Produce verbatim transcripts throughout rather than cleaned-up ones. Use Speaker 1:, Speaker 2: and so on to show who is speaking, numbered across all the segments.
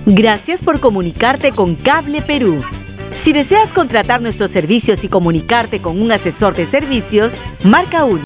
Speaker 1: Gracias por comunicarte con Cable Perú. Si deseas contratar nuestros servicios y comunicarte con un asesor de servicios, marca uno.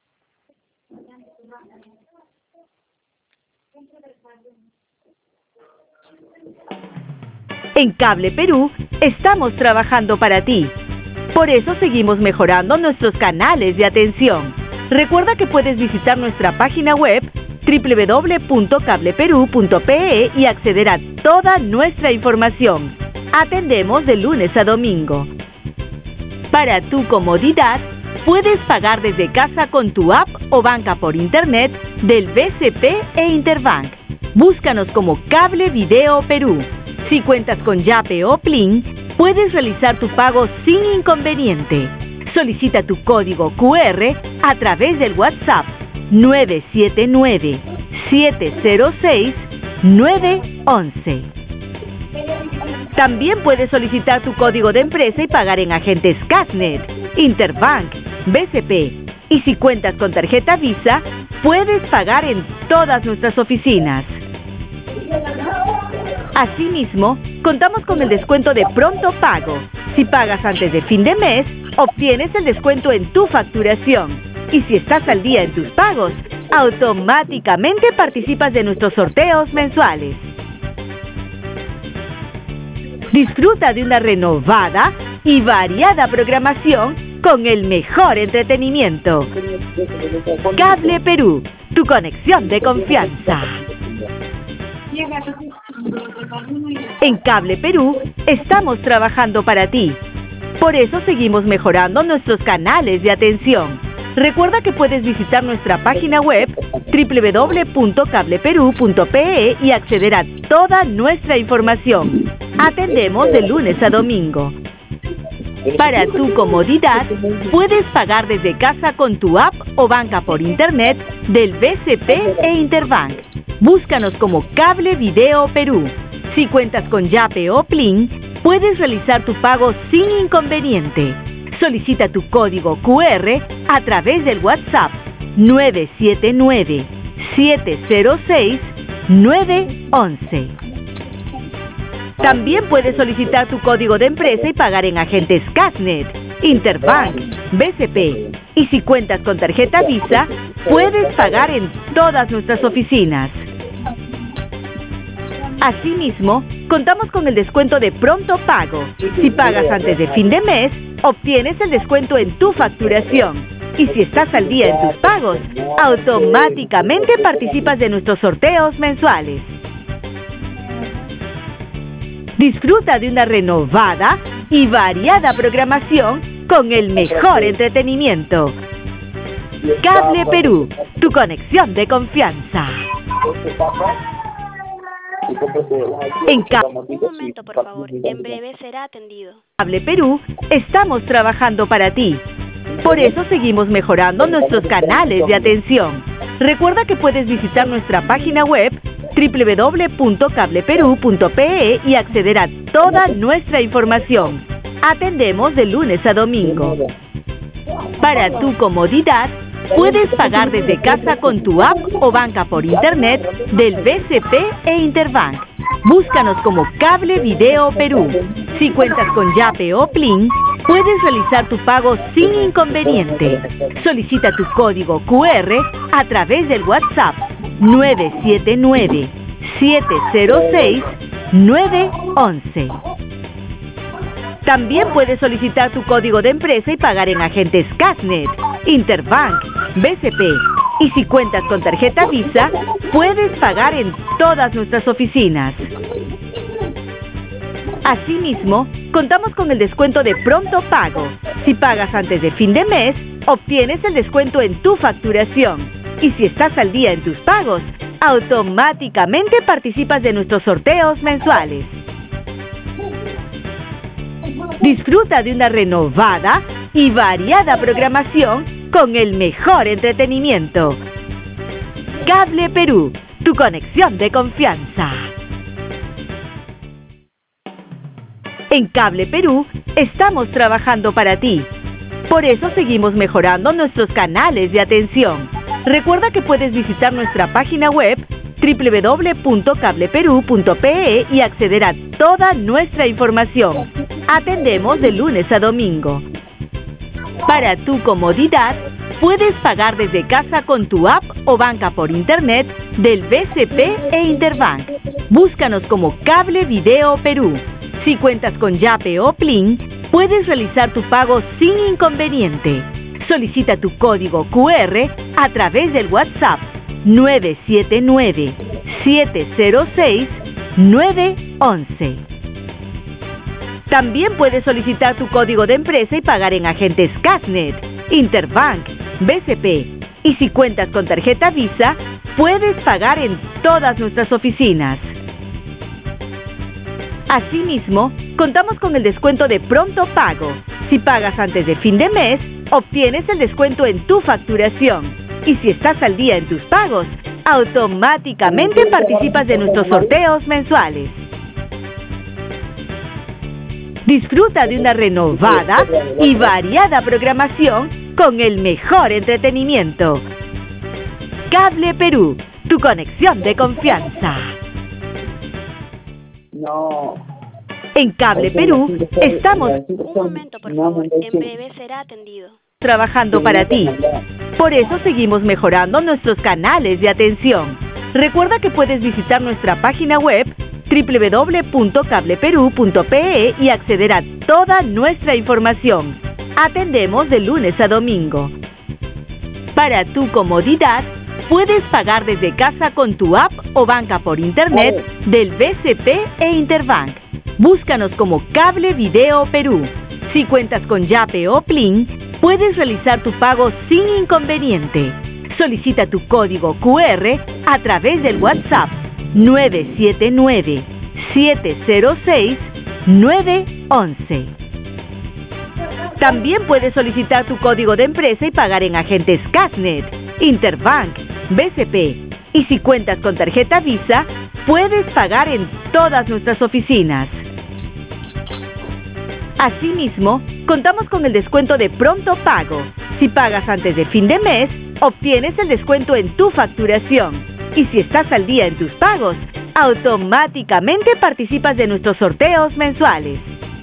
Speaker 1: En Cable Perú estamos trabajando para ti. Por eso seguimos mejorando nuestros canales de atención. Recuerda que puedes visitar nuestra página web doble u doble u doble u punto cable perú punto pe e y acceder a toda nuestra información. Atendemos de lunes a domingo. Para tu comodidad, puedes pagar desde casa con tu app o banca por internet del B C P e Interbank. Búscanos como Cable Video Perú. Si cuentas con Yape o Plin, puedes realizar tu pago sin inconveniente. Solicita tu código cu erre a través del WhatsApp nueve siete nueve, siete cero seis, nueve once. También puedes solicitar tu código de empresa y pagar en agentes Casnet, Interbank, B C P. Y si cuentas con tarjeta Visa, puedes pagar en todas nuestras oficinas. Asimismo, contamos con el descuento de pronto pago. Si pagas antes de fin de mes, obtienes el descuento en tu facturación. Y si estás al día en tus pagos, automáticamente participas de nuestros sorteos mensuales. Disfruta de una renovada y variada programación con el mejor entretenimiento. Cable Perú, tu conexión de confianza. En Cable Perú estamos trabajando para ti. Por eso seguimos mejorando nuestros canales de atención. Recuerda que puedes visitar nuestra página web doble u doble u doble u punto cable perú punto pe e y acceder a toda nuestra información. Atendemos de lunes a domingo. Para tu comodidad, puedes pagar desde casa con tu app o banca por internet del B C P e Interbank. Búscanos como Cable Video Perú. Si cuentas con Yape o Plin, puedes realizar tu pago sin inconveniente. Solicita tu código cu erre a través del WhatsApp nueve siete nueve, siete cero seis, nueve once. También puedes solicitar tu código de empresa y pagar en agentes Casnet, Interbank, B C P. Y si cuentas con tarjeta Visa, puedes pagar en todas nuestras oficinas. Asimismo, contamos con el descuento de pronto pago. Si pagas antes de fin de mes, obtienes el descuento en tu facturación. Y si estás al día en tus pagos, automáticamente participas de nuestros sorteos mensuales. Disfruta de una renovada y variada programación con el mejor entretenimiento. Cable Perú, tu conexión de confianza. En Cable
Speaker 2: Un momento, por favor. En breve será atendido.
Speaker 1: Cable Perú estamos trabajando para ti. Por eso seguimos mejorando nuestros canales de atención. Recuerda que puedes visitar nuestra página web doble u doble u doble u punto cable perú punto pe e y acceder a toda nuestra información. Atendemos de lunes a domingo. Para tu comodidad, puedes pagar desde casa con tu app o banca por internet del B C P e Interbank. Búscanos como Cable Video Perú. Si cuentas con Yape o Plin, puedes realizar tu pago sin inconveniente. Solicita tu código cu erre a través del WhatsApp nueve siete nueve, siete cero seis, nueve once. También puedes solicitar tu código de empresa y pagar en agentes Casnet, Interbank, B C P. Y si cuentas con tarjeta Visa, puedes pagar en todas nuestras oficinas. Asimismo, contamos con el descuento de pronto pago. Si pagas antes de fin de mes, obtienes el descuento en tu facturación. Y si estás al día en tus pagos, automáticamente participas de nuestros sorteos mensuales. Disfruta de una renovada y variada programación con el mejor entretenimiento. Cable Perú, tu conexión de confianza. En Cable Perú estamos trabajando para ti. Por eso seguimos mejorando nuestros canales de atención. Recuerda que puedes visitar nuestra página web w w w punto cable perú punto p e y acceder a toda nuestra información. Atendemos de lunes a domingo. Para tu comodidad, puedes pagar desde casa con tu app o banca por internet del B C P e Interbank. Búscanos como Cable Video Perú. Si cuentas con Yape o Plin, puedes realizar tu pago sin inconveniente. Solicita tu código Q R a través del WhatsApp nueve siete nueve, siete cero seis, nueve uno uno. También puedes solicitar tu código de empresa y pagar en agentes Casnet, Interbank, B C P. Y si cuentas con tarjeta Visa, puedes pagar en todas nuestras oficinas. Asimismo, contamos con el descuento de pronto pago. Si pagas antes de fin de mes, obtienes el descuento en tu facturación. Y si estás al día en tus pagos, automáticamente participas de nuestros sorteos mensuales. Disfruta de una renovada y variada programación con el mejor entretenimiento. Cable Perú, tu conexión de confianza.
Speaker 3: No.
Speaker 1: En Cable Perú estamos
Speaker 2: Un momento, por favor. En breve será atendido.
Speaker 1: trabajando para ti. Por eso seguimos mejorando nuestros canales de atención. Recuerda que puedes visitar nuestra página web w w w punto cable perú punto p e y acceder a toda nuestra información. Atendemos de lunes a domingo. Para tu comodidad, puedes pagar desde casa con tu app o banca por internet del B C P e Interbank. Búscanos como Cable Video Perú. Si cuentas con Yape o Plin, puedes realizar tu pago sin inconveniente. Solicita tu código Q R a través del WhatsApp nueve siete nueve, siete cero seis, nueve uno uno. También puedes solicitar tu código de empresa y pagar en agentes Casnet, Interbank, B C P. Y si cuentas con tarjeta Visa, puedes pagar en todas nuestras oficinas. Asimismo, contamos con el descuento de pronto pago. Si pagas antes de fin de mes, obtienes el descuento en tu facturación. Y si estás al día en tus pagos, automáticamente participas de nuestros sorteos mensuales.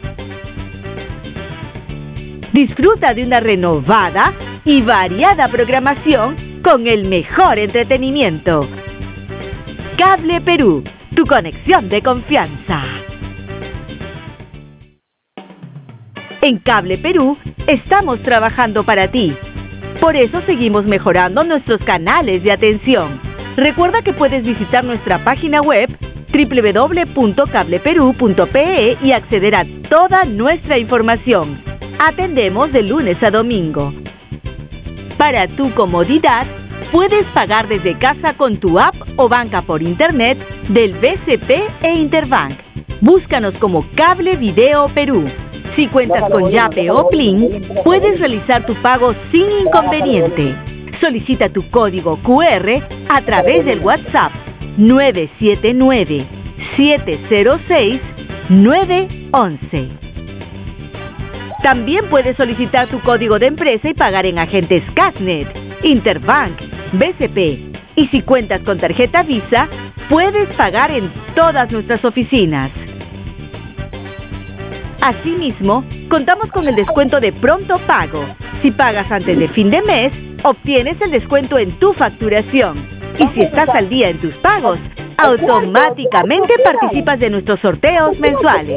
Speaker 1: Disfruta de una renovada y variada programación con el mejor entretenimiento. Cable Perú, tu conexión de confianza. En Cable Perú estamos trabajando para ti. Por eso seguimos mejorando nuestros canales de atención. Recuerda que puedes visitar nuestra página web w w w punto cable perú punto p e y acceder a toda nuestra información. Atendemos de lunes a domingo. Para tu comodidad, puedes pagar desde casa con tu app o banca por internet del B C P e Interbank. Búscanos como Cable Video Perú. Si cuentas con Yape o Plin, puedes realizar tu pago sin inconveniente. Solicita tu código Q R a través del WhatsApp nueve siete nueve, siete cero seis, nueve uno uno. También puedes solicitar tu código de empresa y pagar en agentes Casnet, Interbank, B C P. Y si cuentas con tarjeta Visa, puedes pagar en todas nuestras oficinas. Asimismo, contamos con el descuento de pronto pago. Si pagas antes de fin de mes, obtienes el descuento en tu facturación. Y si estás al día en tus pagos, automáticamente participas de nuestros sorteos mensuales.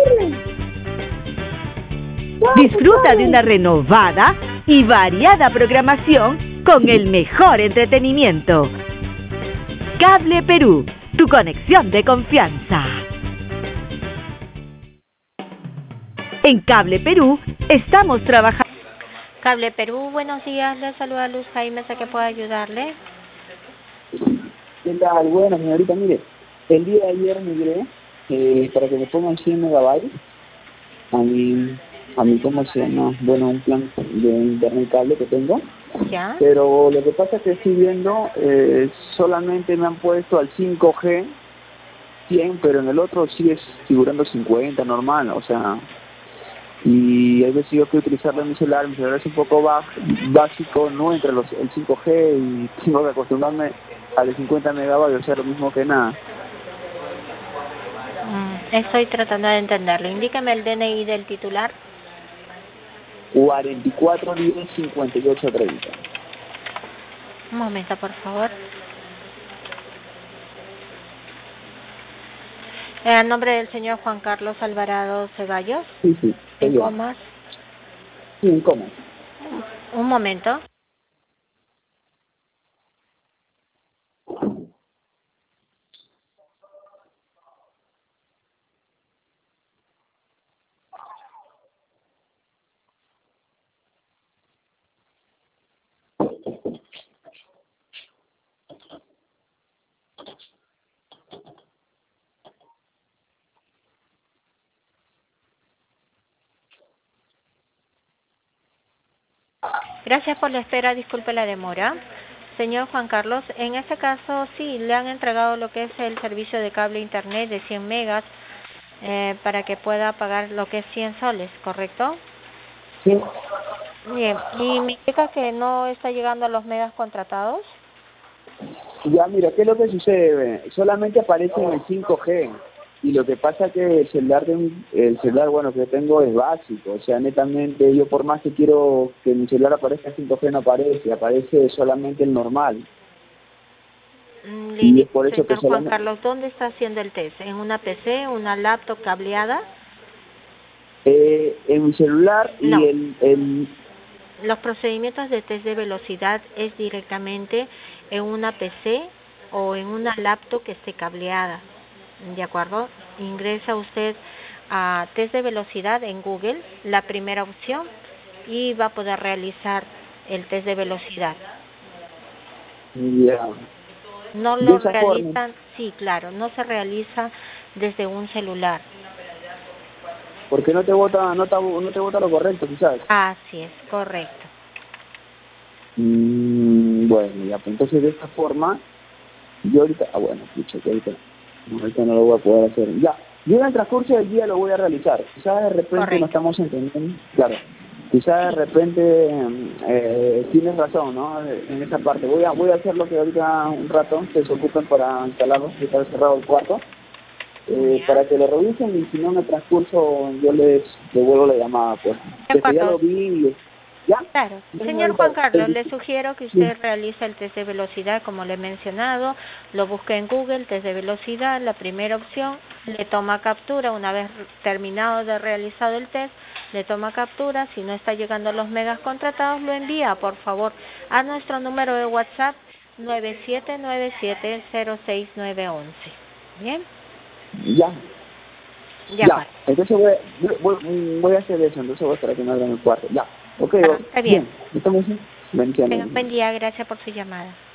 Speaker 1: Disfruta de una renovada y variada programación con el mejor entretenimiento. Cable Perú, tu conexión de confianza. En Cable Perú estamos trabajando.
Speaker 4: Cable Perú, buenos días, le saluda Luz Jaime, ¿a qué puedo ayudarle?
Speaker 3: ¿Qué tal? Bueno, señorita, mire, el día de ayer migré eh, para que me pongan cien megabytes a mi, a mi, ¿cómo se llama? Bueno, un plan de internet cable que tengo.
Speaker 4: ¿Ya?
Speaker 3: Pero lo que pasa es que estoy viendo, eh, solamente me han puesto al cinco G cien, pero en el otro sigue figurando cincuenta, normal, o sea... Y hay veces yo quiero utilizarlo en mi celular, mi celular es un poco básico, no entre los, el cinco G y tengo que acostumbrarme a los cincuenta megavatios, o sea, lo mismo que nada.
Speaker 4: Mm, estoy tratando de entenderlo. Indíqueme el D N I del titular.
Speaker 3: cuarenta y cuatro diez cincuenta y ocho treinta.
Speaker 4: Un momento, por favor. ¿El nombre del señor Juan Carlos Alvarado Ceballos?
Speaker 3: Sí, sí.
Speaker 4: ¿En comas?
Speaker 3: Sí, en comas.
Speaker 4: Un momento. Gracias por la espera, disculpe la demora. Señor Juan Carlos, en este caso sí, le han entregado lo que es el servicio de cable internet de cien megas eh, para que pueda pagar lo que es cien soles, ¿correcto?
Speaker 3: Sí.
Speaker 4: Bien, ¿y me indica que no está llegando a los megas contratados?
Speaker 3: Ya, mira, ¿qué es lo que sucede? Solamente aparece en el cinco G. Y lo que pasa es que el celular, de un, el celular bueno que tengo es básico, o sea, netamente yo por más que quiero que mi celular aparezca en cinco G no aparece, aparece solamente el normal.
Speaker 4: Mm,
Speaker 3: Y es por eso que
Speaker 4: señor Juan
Speaker 3: solamente...
Speaker 4: Carlos, ¿dónde está haciendo el test? ¿En una P C, una laptop cableada?
Speaker 3: Eh, en mi celular y
Speaker 4: No.
Speaker 3: el, el...
Speaker 4: Los procedimientos de test de velocidad es directamente en una P C o en una laptop que esté cableada. ¿De acuerdo? Ingresa usted a test de velocidad en Google, la primera opción, y va a poder realizar el test de velocidad.
Speaker 3: Ya.
Speaker 4: No
Speaker 3: De
Speaker 4: lo
Speaker 3: esa forma.
Speaker 4: realizan, sí, claro, no se realiza desde un celular.
Speaker 3: Porque no te vota, no te, no te vota lo correcto, quizás.
Speaker 4: Así es, correcto.
Speaker 3: Mm, bueno, ya, pues entonces de esta forma, yo ahorita, ah bueno, pucha, que ahorita, no, ahorita no lo voy a poder hacer. Ya, yo en el transcurso del día lo voy a realizar. Quizás de repente
Speaker 4: Correcto.
Speaker 3: no estamos entendiendo, claro. Quizás de repente eh, tienes razón, ¿no? En esa parte. Voy a voy a hacer lo que ahorita un rato se ocupen para instalarlo, que está cerrado el cuarto. Eh, para que lo revisen y si no en el transcurso yo les devuelvo la llamada, pues.
Speaker 4: De
Speaker 3: Desde ya
Speaker 4: acuerdo.
Speaker 3: lo vi y ya.
Speaker 4: Claro. Señor Juan Carlos, le sugiero que usted realice el test de velocidad, como le he mencionado, lo busque en Google, test de velocidad, la primera opción, le toma captura, una vez terminado de realizado el test, le toma captura, si no está llegando a los megas contratados, lo envía, por favor, a nuestro número de WhatsApp nueve siete nueve siete cero seis nueve once. ¿Bien?
Speaker 3: Ya.
Speaker 4: Ya,
Speaker 3: ya. Entonces voy, voy, voy a hacer eso, entonces voy a esperar que me abran el cuarto. Ya. Ok,
Speaker 4: ah, está bien.
Speaker 3: bien. ¿Estamos bien? Bendiciones.
Speaker 4: Buen día, gracias por su llamada.